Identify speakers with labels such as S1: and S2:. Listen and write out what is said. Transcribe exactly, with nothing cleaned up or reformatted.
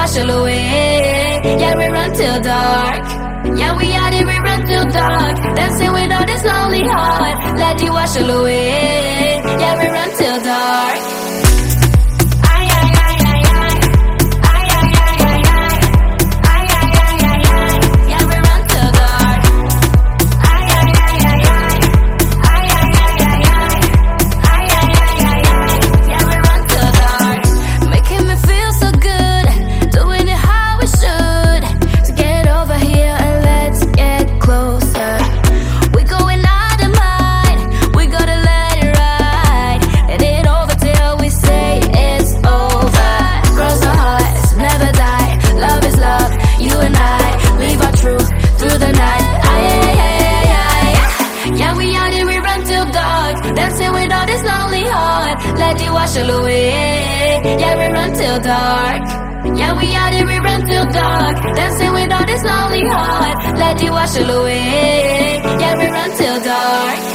S1: wash it away. Yeah, we run till dark. Yeah, we out here, we run till dark. Dancing with all this lonely heart. Let you wash it away. Yeah, we run till dark. Dancing with all this lonely heart. Let it wash it away. Yeah, we run till dark. Yeah, we out here, we run till dark. Dancing with all this lonely heart. Let it wash it away. Yeah, we run till dark.